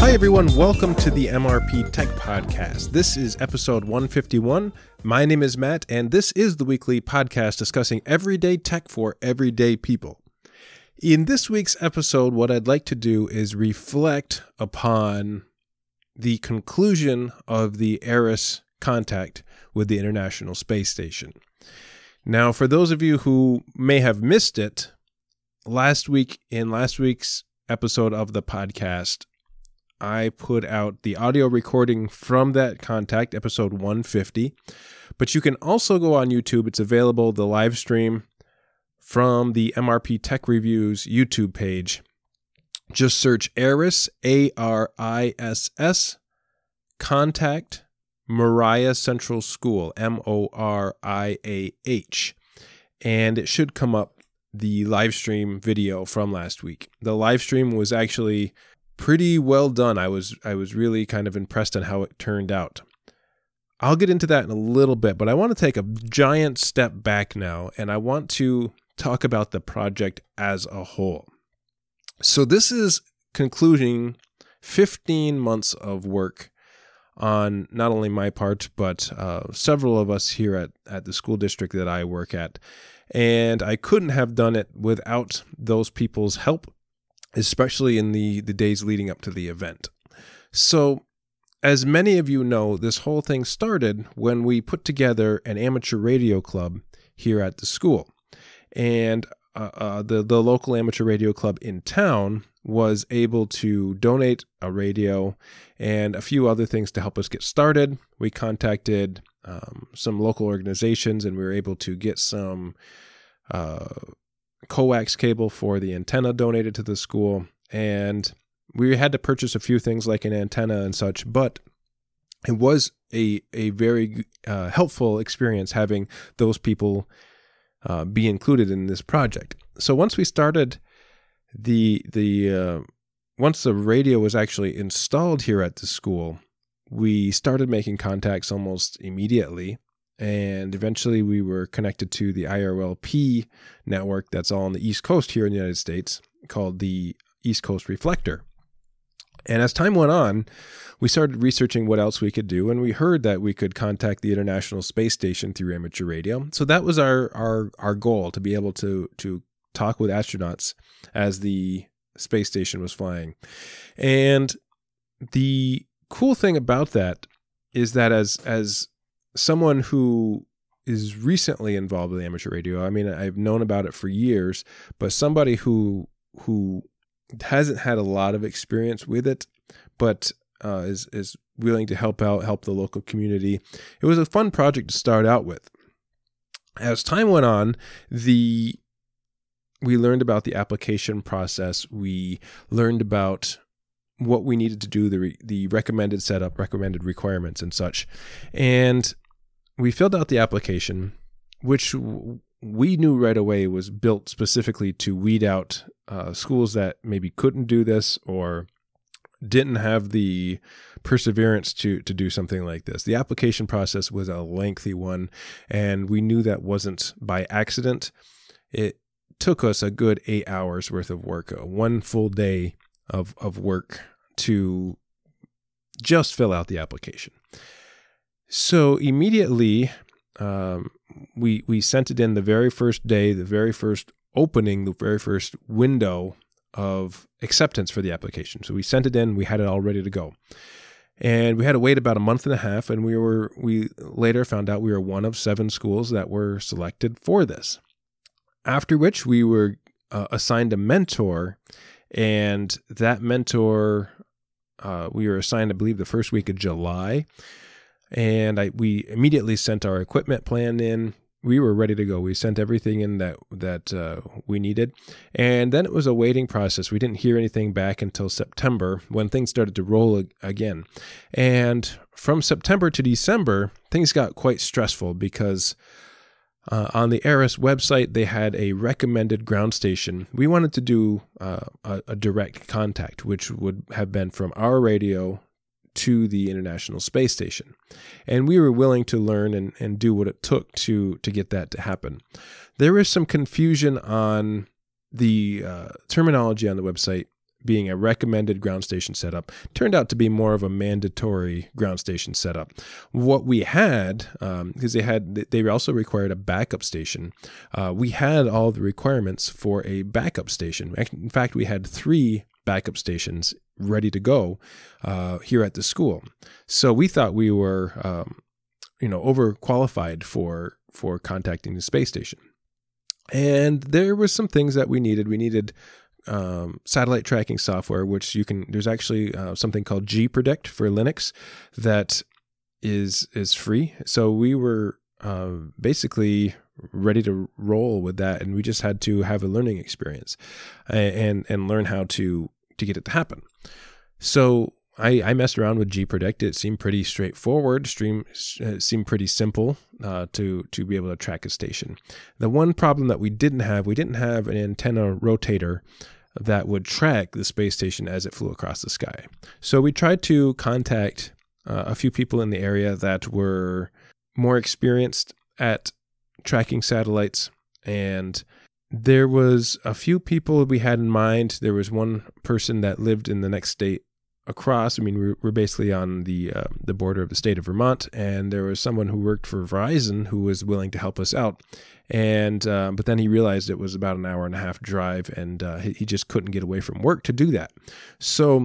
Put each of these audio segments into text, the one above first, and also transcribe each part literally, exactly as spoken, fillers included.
Hi everyone, welcome to the M R P Tech Podcast. This is episode one fifty-one. My name is Matt, and this is the weekly podcast discussing everyday tech for everyday people. In this week's episode, what I'd like to do is reflect upon the conclusion of the ARISS contact with the International Space Station. Now, for those of you who may have missed it, last week, in last week's episode of the podcast, I put out the audio recording from that contact, episode one fifty. But you can also go on YouTube. It's available, the live stream, from the M R P Tech Reviews YouTube page. Just search ARISS, A R I S S, Contact, Moriah Central School, M O R I A H. And it should come up, the live stream video from last week. The live stream was actually pretty well done. I was I was really kind of impressed on how it turned out. I'll get into that in a little bit, but I want to take a giant step back now, and I want to talk about the project as a whole. So this is concluding fifteen months of work on not only my part, but uh, several of us here at, at the school district that I work at. And I couldn't have done it without those people's help, especially in the, the days leading up to the event. So, as many of you know, this whole thing started when we put together an amateur radio club here at the school. And uh, uh, the, the local amateur radio club in town was able to donate a radio and a few other things to help us get started. We contacted um, some local organizations, and we were able to get some uh, coax cable for the antenna donated to the school. And we had to purchase a few things like an antenna and such, but it was a, a very uh, helpful experience having those people uh, be included in this project. So once we started the, the uh, once the radio was actually installed here at the school, we started making contacts almost immediately. And eventually we were connected to the I R L P network that's all on the East Coast here in the United States, called the East Coast Reflector. And as time went on, we started researching what else we could do, and we heard that we could contact the International Space Station through amateur radio. So that was our our, our goal, to be able to, to talk with astronauts as the space station was flying. And the cool thing about that is that as as someone who is recently involved with amateur radio, I mean, I've known about it for years, but somebody who who hasn't had a lot of experience with it, but uh, is is willing to help out, help the local community. It was a fun project to start out with. As time went on, the we learned about the application process. We learned about what we needed to do, the re- the recommended setup, recommended requirements, and such. And we filled out the application, which w- we knew right away was built specifically to weed out uh, schools that maybe couldn't do this or didn't have the perseverance to to do something like this. The application process was a lengthy one, and we knew that wasn't by accident. It took us a good eight hours worth of work, uh, one full day of, of work to just fill out the application. So immediately, um, we we sent it in the very first day, the very first opening, the very first window of acceptance for the application. So we sent it in, we had it all ready to go. And we had to wait about a month and a half, and we were we later found out we were one of seven schools that were selected for this. After which we were uh, assigned a mentor, and that mentor, uh, we were assigned, I believe, the first week of July. And I, we immediately sent our equipment plan in. We were ready to go. We sent everything in that that uh, we needed. And then it was a waiting process. We didn't hear anything back until September, when things started to roll ag- again. And from September to December, things got quite stressful because uh, on the ARISS website, they had a recommended ground station. We wanted to do uh, a, a direct contact, which would have been from our radio to the International Space Station. And we were willing to learn and, and do what it took to, to get that to happen. There was some confusion on the uh, terminology on the website being a recommended ground station setup turned out to be more of a mandatory ground station setup. What we had, um, because they had, they also required a backup station. Uh, we had all the requirements for a backup station. In fact, we had three backup stations ready to go uh, here at the school. So we thought we were, um, you know, overqualified for for contacting the space station. And there were some things that we needed. We needed um, satellite tracking software, which you can, there's actually uh, something called G-Predict for Linux that is is free. So we were uh, basically ready to roll with that, and we just had to have a learning experience and and, and learn how to, to get it to happen. So I, I messed around with G-Predict. It seemed pretty straightforward, stream, it seemed pretty simple uh, to, to be able to track a station. The one problem that we didn't have, we didn't have an antenna rotator that would track the space station as it flew across the sky. So we tried to contact uh, a few people in the area that were more experienced at tracking satellites, and there was a few people we had in mind. There was one person that lived in the next state across. I mean, we're, we're basically on the uh, the border of the state of Vermont, and there was someone who worked for Verizon who was willing to help us out. And uh, but then he realized it was about an hour and a half drive, and uh, he, he just couldn't get away from work to do that. So,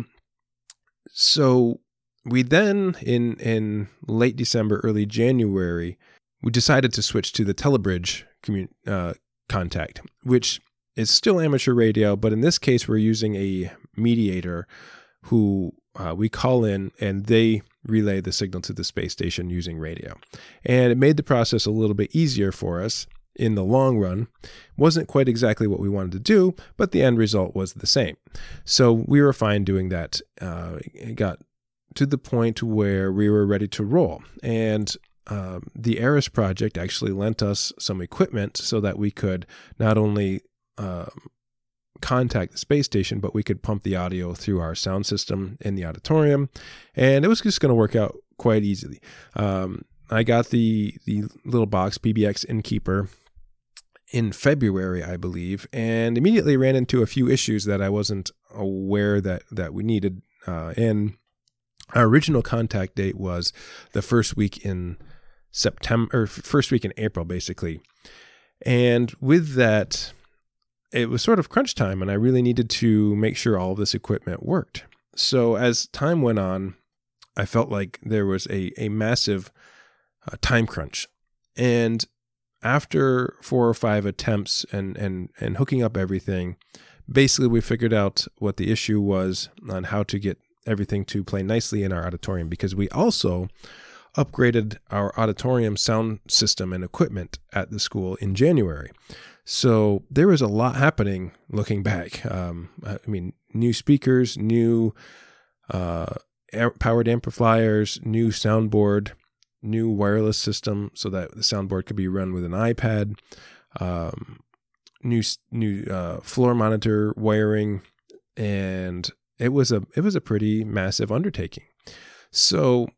so we then in in late December, early January, we decided to switch to the Telebridge commun- uh, contact, which is still amateur radio, but in this case, we're using a mediator who uh, we call in, and they relay the signal to the space station using radio. And it made the process a little bit easier for us in the long run. Wasn't quite exactly what we wanted to do, but the end result was the same. So we were fine doing that. Uh, it got to the point where we were ready to roll. And um, the ARIS project actually lent us some equipment so that we could not only um, contact the space station, but we could pump the audio through our sound system in the auditorium, and it was just going to work out quite easily. Um, I got the the little box P B X Innkeeper in February, I believe, and immediately ran into a few issues that I wasn't aware that that we needed. Uh, and our original contact date was the first week in September, or first week in April, basically. And with that, it was sort of crunch time, and I really needed to make sure all of this equipment worked. So as time went on, I felt like there was a, a massive uh, time crunch. And after four or five attempts and, and, and hooking up everything, basically we figured out what the issue was on how to get everything to play nicely in our auditorium, because we also upgraded our auditorium sound system and equipment at the school in January. So there was a lot happening looking back. Um, I mean, new speakers, new uh, powered amplifiers, new soundboard, new wireless system so that the soundboard could be run with an iPad, um, new new uh, floor monitor wiring, and it was a it was a pretty massive undertaking. So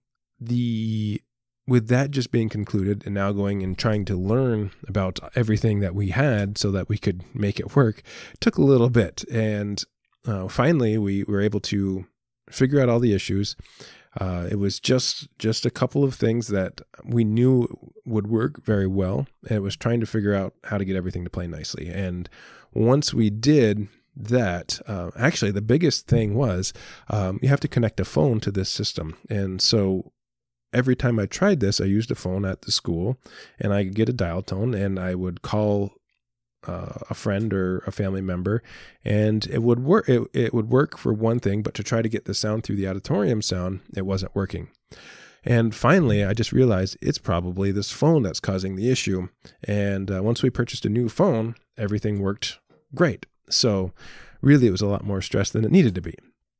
the with that just being concluded, and now going and trying to learn about everything that we had so that we could make it work, took a little bit. And uh, finally, we were able to figure out all the issues. Uh, it was just just a couple of things that we knew would work very well. And it was trying to figure out how to get everything to play nicely. And once we did that, uh, actually, the biggest thing was um, you have to connect a phone to this system. And so every time I tried this, I used a phone at the school, and I could get a dial tone, and I would call uh, a friend or a family member, and it would work. It, it would work for one thing, but to try to get the sound through the auditorium sound, it wasn't working. And finally, I just realized it's probably this phone that's causing the issue. And uh, once we purchased a new phone, everything worked great. So really, it was a lot more stress than it needed to be.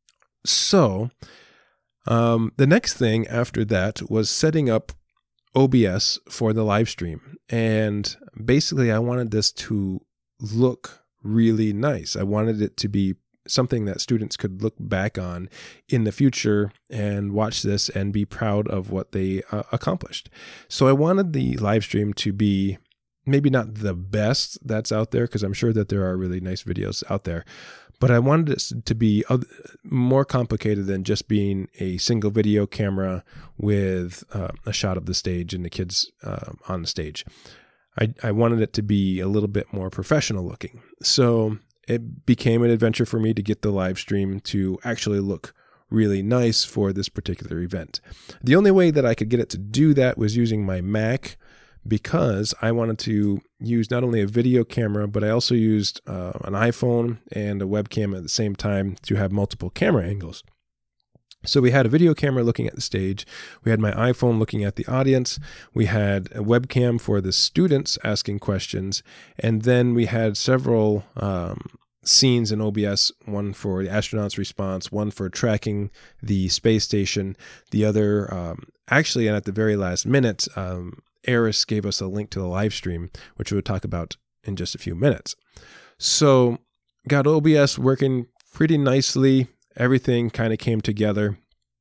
So Um, the next thing after that was setting up O B S for the live stream. And basically, I wanted this to look really nice. I wanted it to be something that students could look back on in the future and watch this and be proud of what they uh, accomplished. So I wanted the live stream to be maybe not the best that's out there, because I'm sure that there are really nice videos out there, but I wanted it to be more complicated than just being a single video camera with uh, a shot of the stage and the kids uh, on the stage. I, I wanted it to be a little bit more professional looking. So it became an adventure for me to get the live stream to actually look really nice for this particular event. The only way that I could get it to do that was using my Mac, because I wanted to use not only a video camera, but I also used uh, an iPhone and a webcam at the same time to have multiple camera angles. So we had a video camera looking at the stage, we had my iPhone looking at the audience, we had a webcam for the students asking questions, and then we had several um, scenes in O B S, one for the astronauts' response, one for tracking the space station, the other, um, actually, and at the very last minute, um, Eris gave us a link to the live stream, which we'll talk about in just a few minutes. So got O B S working pretty nicely. Everything kind of came together.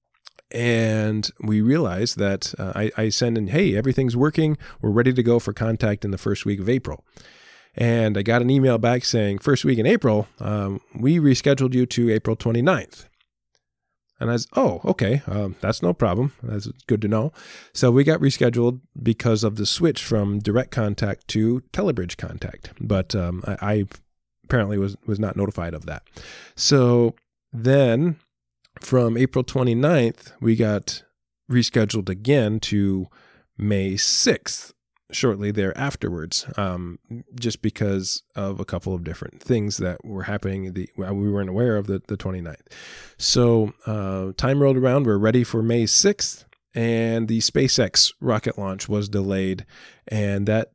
And we realized that uh, I, I sent in, hey, everything's working. We're ready to go for contact in the first week of April. And I got an email back saying, first week in April, um, we rescheduled you to April twenty-ninth. And I was, oh, okay, um, that's no problem. That's good to know. So we got rescheduled because of the switch from direct contact to Telebridge contact. But um, I, I apparently was, was not notified of that. So then from April twenty-ninth, we got rescheduled again to May sixth. Shortly there afterwards, um, just because of a couple of different things that were happening. The, we weren't aware of the, the twenty-ninth. So uh, time rolled around. We're ready for May sixth, and the SpaceX rocket launch was delayed, and that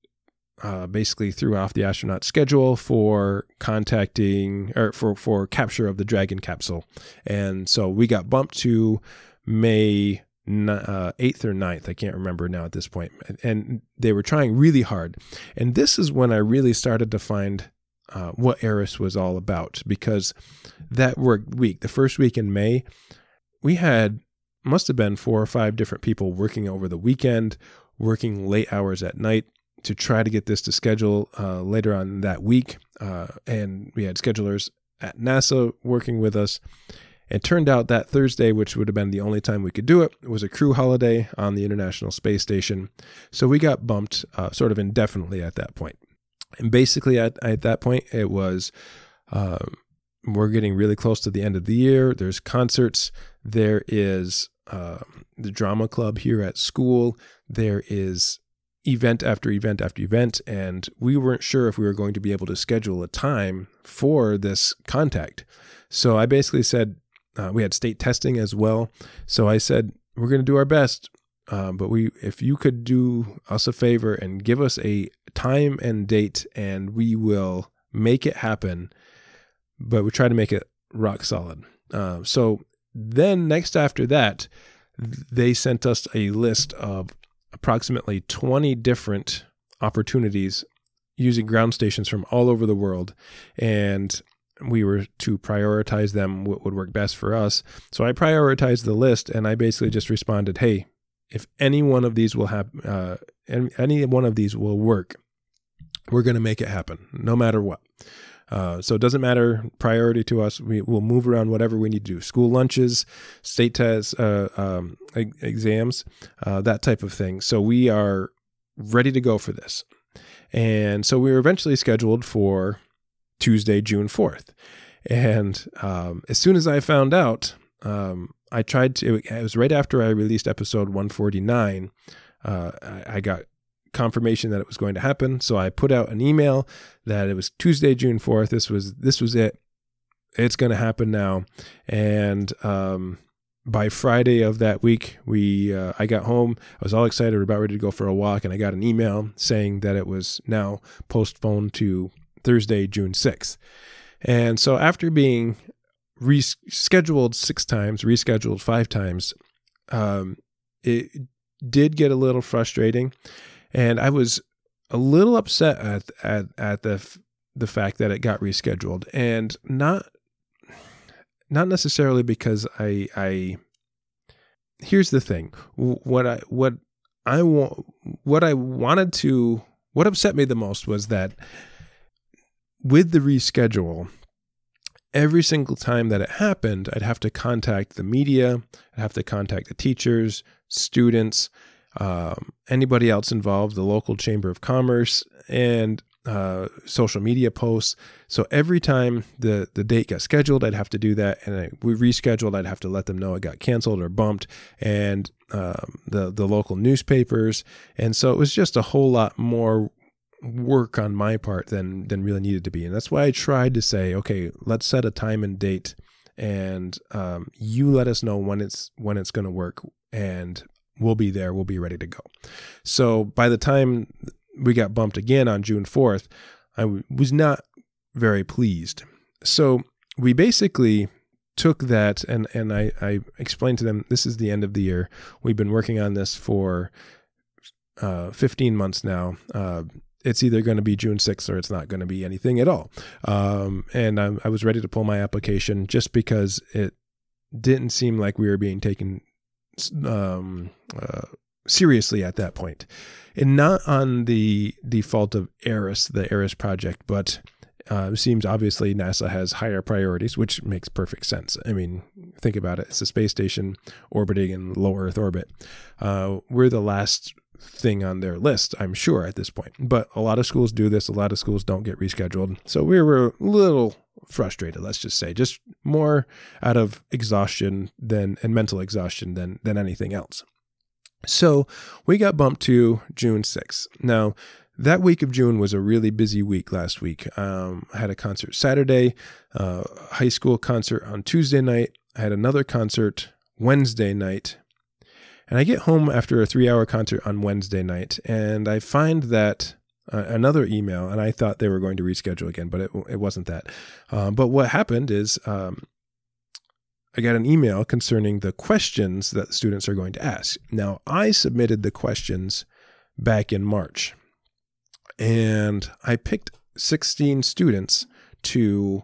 uh, basically threw off the astronaut schedule for contacting or for, for capture of the Dragon capsule. And so we got bumped to May Uh, eighth or ninth, I can't remember now at this point. And they were trying really hard. And this is when I really started to find uh, what Eris was all about, because that work week, the first week in May, we had, must have been four or five different people working over the weekend, working late hours at night to try to get this to schedule uh, later on that week. Uh, and we had schedulers at NASA working with us. It turned out that Thursday, which would have been the only time we could do it, was a crew holiday on the International Space Station. So we got bumped uh, sort of indefinitely at that point. And basically at, at that point, it was, uh, we're getting really close to the end of the year. There's concerts. There is uh, the drama club here at school. There is event after event after event. And we weren't sure if we were going to be able to schedule a time for this contact. So I basically said, Uh, we had state testing as well. So I said, we're going to do our best. Um, but we, if you could do us a favor and give us a time and date, and we will make it happen. But we try to make it rock solid. Uh, so then next after that, they sent us a list of approximately twenty different opportunities using ground stations from all over the world. And we were to prioritize them, what would work best for us. So I prioritized the list, and I basically just responded, hey, if any one of these will have, uh, any one of these will work, we're going to make it happen, no matter what. Uh, so it doesn't matter priority to us. We will move around whatever we need to do. School lunches, state tests, uh, um, exams, uh, that type of thing. So we are ready to go for this. And so we were eventually scheduled for Tuesday, June fourth. And um, as soon as I found out, um, I tried to, it was right after I released episode one forty-nine, uh, I, I got confirmation that it was going to happen. So I put out an email that it was Tuesday, June fourth. This was, this was it. It's going to happen now. And um, by Friday of that week, we, uh, I got home. I was all excited, about ready to go for a walk. And I got an email saying that it was now postponed to Thursday, June sixth. And so after being rescheduled six times, rescheduled five times, um, it did get a little frustrating. And I was a little upset at, at, at the, the fact that it got rescheduled, and not, not necessarily because I, I, here's the thing, what I, what I want, what I wanted to, what upset me the most was that with the reschedule, every single time that it happened, I'd have to contact the media, I'd have to contact the teachers, students, um, anybody else involved, the local chamber of commerce, and uh, social media posts. So every time the, the date got scheduled, I'd have to do that. And I, we rescheduled, I'd have to let them know it got canceled or bumped, and um, the, the local newspapers. And so it was just a whole lot more work on my part than, than really needed to be. And that's why I tried to say, okay, let's set a time and date, and um, you let us know when it's, when it's going to work, and we'll be there. We'll be ready to go. So by the time we got bumped again on June fourth, I w- was not very pleased. So we basically took that, and, and I, I explained to them, this is the end of the year. We've been working on this for uh, fifteen months now. Uh, it's either going to be June sixth or it's not going to be anything at all. Um, and I, I was ready to pull my application just because it didn't seem like we were being taken um, uh, seriously at that point. And not on the default of ARIS, the ARIS project, but uh, it seems obviously NASA has higher priorities, which makes perfect sense. I mean, think about it. It's a space station orbiting in low Earth orbit. Uh, we're the last thing on their list, I'm sure, at this point. But a lot of schools do this. A lot of schools don't get rescheduled. So we were a little frustrated, let's just say, just more out of exhaustion than and mental exhaustion than than anything else. So we got bumped to June sixth. Now, that week of June was a really busy week last week. Um, I had a concert Saturday, uh, high school concert on Tuesday night. I had another concert Wednesday night. And I get home after a three-hour concert on Wednesday night, and I find that uh, another email, and I thought they were going to reschedule again, but it, it wasn't that. Um, but what happened is um, I got an email concerning the questions that students are going to ask. Now, I submitted the questions back in March, and I picked sixteen students to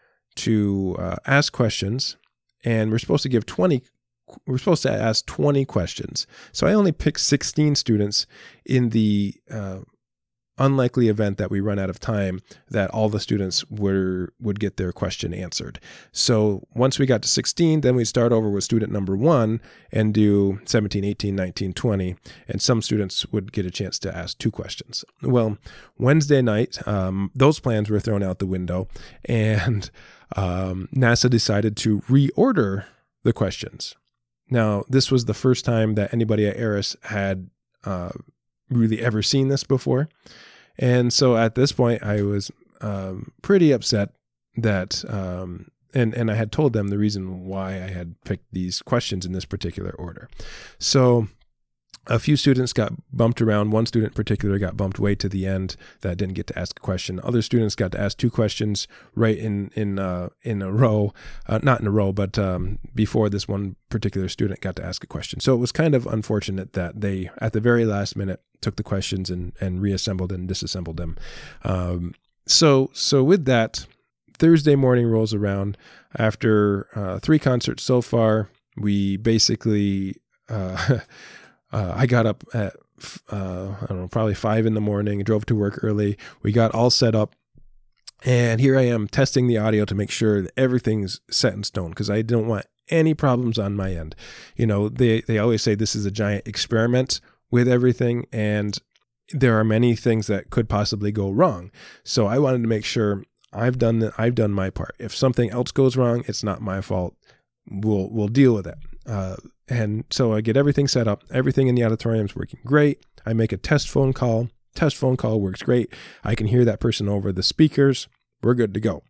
to uh, ask questions, and we're supposed to give twenty. We're supposed to ask twenty questions. So I only picked sixteen students in the uh, unlikely event that we run out of time, that all the students were would get their question answered. So once we got to sixteen, then we'd start over with student number one and do seventeen, eighteen, nineteen, twenty, and some students would get a chance to ask two questions. Well, Wednesday night, um, those plans were thrown out the window, and um, NASA decided to reorder the questions. Now, this was the first time that anybody at ARIS had uh, really ever seen this before. And so at this point, I was um, pretty upset that, um, and, and I had told them the reason why I had picked these questions in this particular order. So a few students got bumped around. One student in particular got bumped way to the end that didn't get to ask a question. Other students got to ask two questions right in in uh, in a row, uh, not in a row, but um, before this one particular student got to ask a question. So it was kind of unfortunate that they, at the very last minute, took the questions and, and reassembled and disassembled them. Um, so so with that, Thursday morning rolls around. After uh, three concerts so far, we basically... Uh, Uh, I got up at, uh, I don't know, probably five in the morning, drove to work early. We got all set up, and here I am testing the audio to make sure that everything's set in stone, because I don't want any problems on my end. You know, they, they always say this is a giant experiment with everything, and there are many things that could possibly go wrong. So I wanted to make sure I've done the, I've done my part. If something else goes wrong, it's not my fault. We'll we'll deal with it. Uh, and so I get everything set up. Everything in the auditorium is working great. I make a test phone call. Test phone call works great. I can hear that person over the speakers. We're good to go.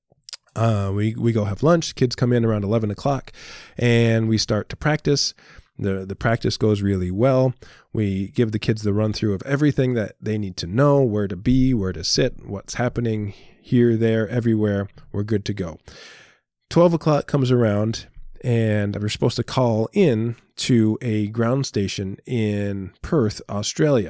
Uh, we we go have lunch. Kids come in around eleven o'clock, and we start to practice. The the practice goes really well. We give the kids the run through of everything that they need to know, where to be, where to sit, what's happening here, there, everywhere. We're good to go. twelve o'clock comes around, and we're supposed to call in to a ground station in Perth, Australia.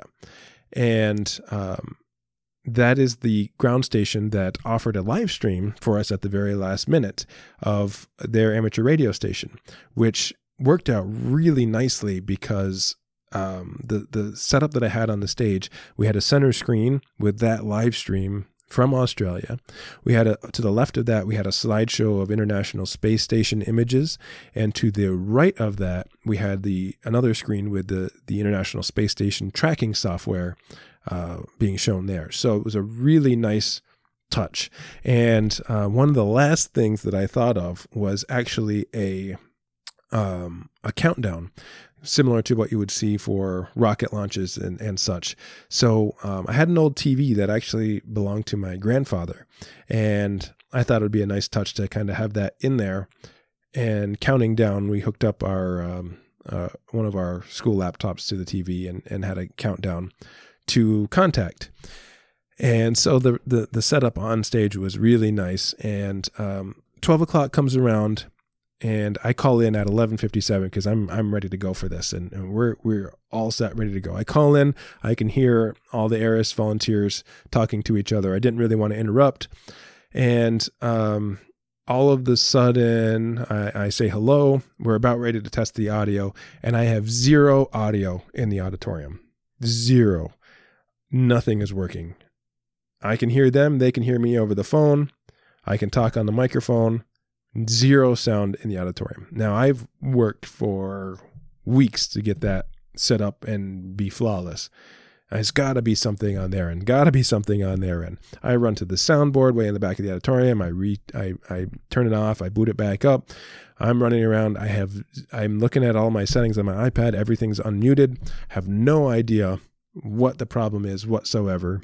And um, that is the ground station that offered a live stream for us at the very last minute of their amateur radio station, which worked out really nicely because um, the, the setup that I had on the stage, we had a center screen with that live stream from Australia. We had a, to the left of that, we had a slideshow of International Space Station images. And to the right of that, we had the another screen with the, the International Space Station tracking software uh, being shown there. So it was a really nice touch. And uh, one of the last things that I thought of was actually a um, a countdown, similar to what you would see for rocket launches and, and such. So um, I had an old T V that actually belonged to my grandfather, and I thought it would be a nice touch to kind of have that in there. And counting down, we hooked up our um, uh, one of our school laptops to the T V and, and had a countdown to contact. And so the, the, the setup on stage was really nice. And um, twelve o'clock comes around, and I call in at eleven fifty-seven because I'm I'm ready to go for this, and, and we're we're all set, ready to go. I call in, I can hear all the ARISS volunteers talking to each other. I didn't really want to interrupt, and um, all of the sudden I, I say hello. We're about ready to test the audio, and I have zero audio in the auditorium. Zero. Nothing is working. I can hear them. They can hear me over the phone. I can talk on the microphone. Zero sound in the auditorium. Now, I've worked for weeks to get that set up and be flawless. There's got to be something on their end. Got to be something on their end. I run to the soundboard way in the back of the auditorium. I re I, I turn it off. I boot it back up. I'm running around. I have I'm looking at all my settings on my iPad. Everything's unmuted. Have no idea what the problem is whatsoever.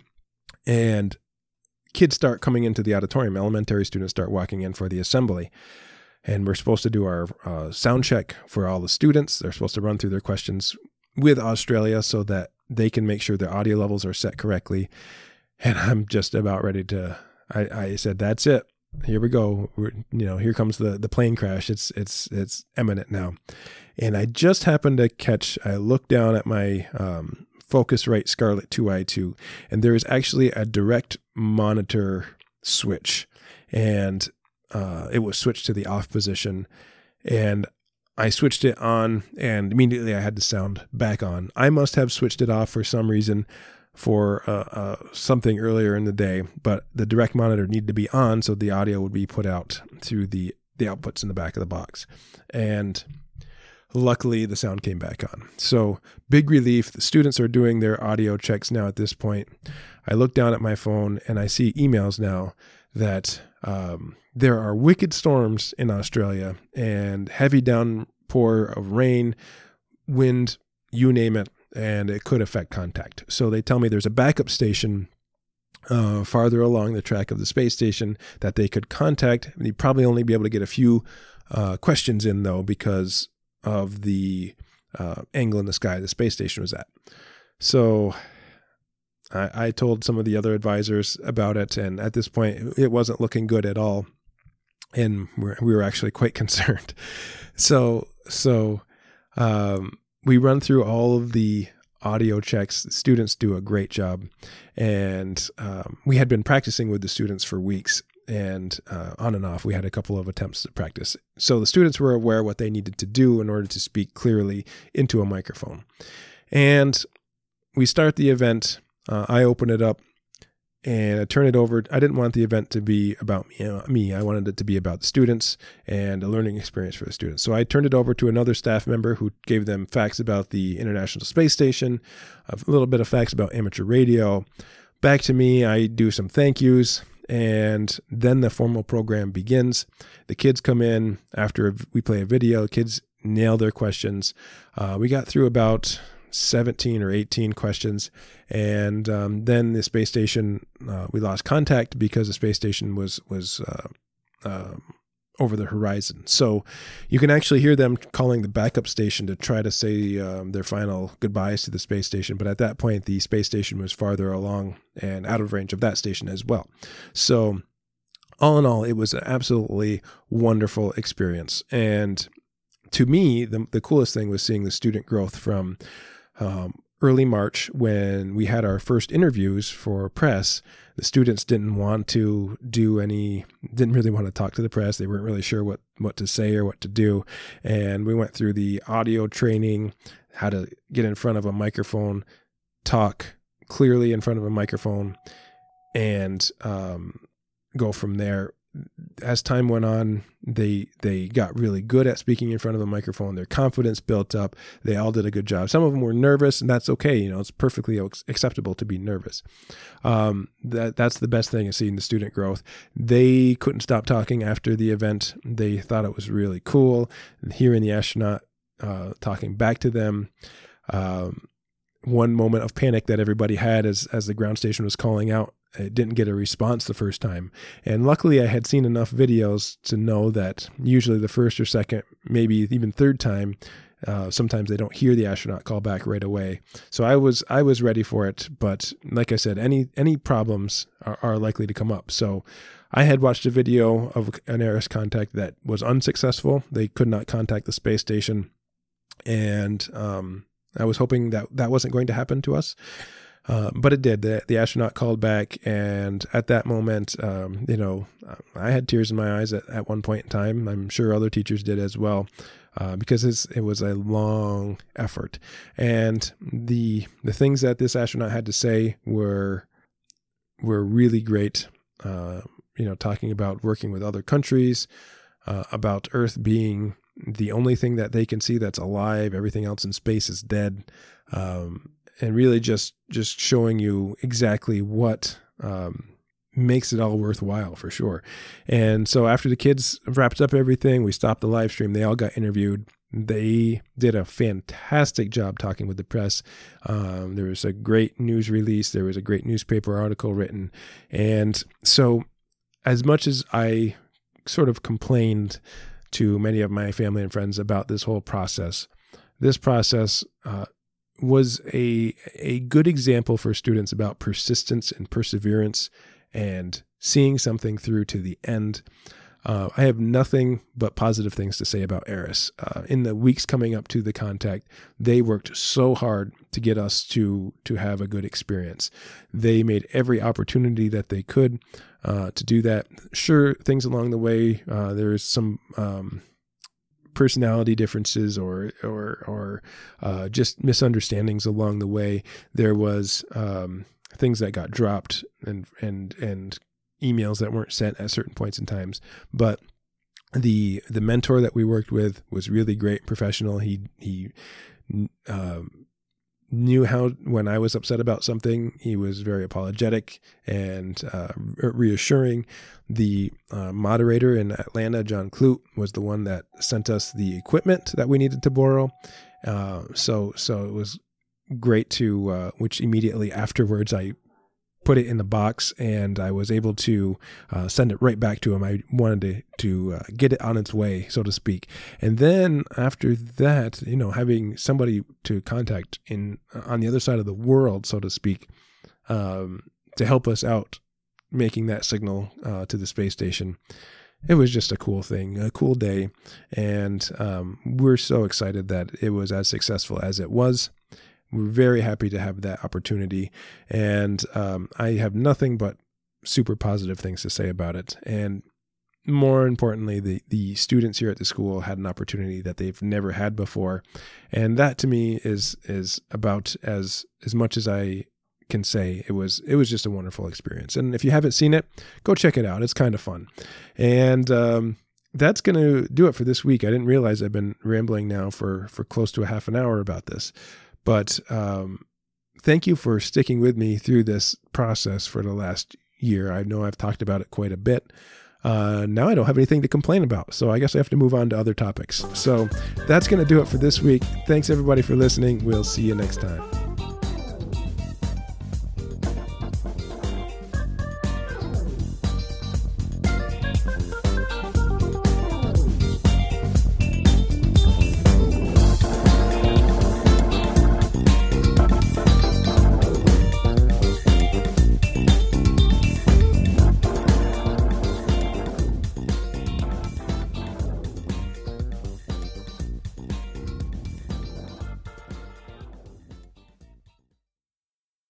And kids start coming into the auditorium. Elementary students start walking in for the assembly. And we're supposed to do our uh, sound check for all the students. They're supposed to run through their questions with Australia so that they can make sure their audio levels are set correctly. And I'm just about ready to, I, I said, that's it. Here we go. We're, you know, here comes the, the plane crash. It's, it's, it's imminent now. And I just happened to catch, I looked down at my um, Focusrite Scarlett two i two, and there is actually a direct monitor switch, and uh, it was switched to the off position, and I switched it on, and immediately I had the sound back on. I must have switched it off for some reason for uh, uh, something earlier in the day, but the direct monitor needed to be on so the audio would be put out through the, the outputs in the back of the box. And luckily, the sound came back on. So big relief. The students are doing their audio checks now at this point. I look down at my phone and I see emails now that um, there are wicked storms in Australia and heavy downpour of rain, wind, you name it, and it could affect contact. So they tell me there's a backup station uh, farther along the track of the space station that they could contact. They'd probably only be able to get a few uh, questions in, though, because of the uh, angle in the sky the space station was at. So I, I told some of the other advisors about it, and at this point, it wasn't looking good at all, and we're, we were actually quite concerned. So so um, we run through all of the audio checks. The students do a great job, and um, we had been practicing with the students for weeks. And uh, on and off, we had a couple of attempts to practice. So the students were aware what they needed to do in order to speak clearly into a microphone. And we start the event. Uh, I open it up and I turn it over. I didn't want the event to be about me. Uh, me. I wanted it to be about the students and a learning experience for the students. So I turned it over to another staff member who gave them facts about the International Space Station, a little bit of facts about amateur radio. Back to me, I do some thank yous. And then the formal program begins. The kids come in after we play a video. Kids nail their questions. Uh, we got through about seventeen or eighteen questions. And um, then the space station, uh, we lost contact because the space station was, was uh, uh, over the horizon. So you can actually hear them calling the backup station to try to say um, their final goodbyes to the space station. But at that point, the space station was farther along and out of range of that station as well. So all in all, it was an absolutely wonderful experience. And to me, the, the coolest thing was seeing the student growth from um, early March when we had our first interviews for press. The students didn't want to do any, didn't really want to talk to the press. They weren't really sure what, what to say or what to do. And we went through the audio training, how to get in front of a microphone, talk clearly in front of a microphone. and um, go from there. As time went on, they they got really good at speaking in front of a microphone. Their confidence built up. They all did a good job. Some of them were nervous, and that's okay. You know, it's perfectly acceptable to be nervous. Um, that that's the best thing is seeing the student growth. They couldn't stop talking after the event. They thought it was really cool hearing the astronaut uh, talking back to them. Um, one moment of panic that everybody had as as the ground station was calling out. It didn't get a response the first time. And luckily I had seen enough videos to know that usually the first or second, maybe even third time, uh, sometimes they don't hear the astronaut call back right away. So I was I was ready for it. But like I said, any any problems are, are likely to come up. So I had watched a video of an ARISS contact that was unsuccessful. They could not contact the space station. And um, I was hoping that that wasn't going to happen to us. Uh, but it did. The, the astronaut called back, and at that moment, um, you know, I had tears in my eyes at, at one point in time. I'm sure other teachers did as well, uh, because it's, it was a long effort. And the the things that this astronaut had to say were were really great. Uh, you know, talking about working with other countries, uh, about Earth being the only thing that they can see that's alive. Everything else in space is dead. Um, And really just, just showing you exactly what um, makes it all worthwhile for sure. And so after the kids wrapped up everything, we stopped the live stream. They all got interviewed. They did a fantastic job talking with the press. Um, there was a great news release. There was a great newspaper article written. And so as much as I sort of complained to many of my family and friends about this whole process, this process uh, was a a good example for students about persistence and perseverance and seeing something through to the end. Uh, I have nothing but positive things to say about ARISS. Uh, in the weeks coming up to the contact, they worked so hard to get us to to have a good experience. They made every opportunity that they could uh, to do that. Sure, things along the way, uh, there's some um, personality differences or or or uh, just misunderstandings along the way. There was um, things that got dropped and and and emails that weren't sent at certain points in times. But the the mentor that we worked with was really great, professional. He he um, knew how, when I was upset about something, he was very apologetic and uh, reassuring. The uh, moderator in Atlanta, John Clute, was the one that sent us the equipment that we needed to borrow. Uh, so so it was great to, uh, which immediately afterwards I put it in the box and I was able to uh, send it right back to him. I wanted to, to uh, get it on its way, so to speak. And then after that, you know, having somebody to contact in on the other side of the world, so to speak, um, to help us out making that signal uh, to the space station. It was just a cool thing, a cool day. And um, we're so excited that it was as successful as it was. We're very happy to have that opportunity, and um, I have nothing but super positive things to say about it. And more importantly, the, the students here at the school had an opportunity that they've never had before. And that to me is is about as as much as I can say. It was it was just a wonderful experience. And if you haven't seen it, go check it out. It's kind of fun. And um, that's going to do it for this week. I didn't realize I've been rambling now for, for close to a half an hour about this. But um, thank you for sticking with me through this process for the last year. I know I've talked about it quite a bit. Uh, now I don't have anything to complain about, so I guess I have to move on to other topics. So that's going to do it for this week. Thanks, everybody, for listening. We'll see you next time.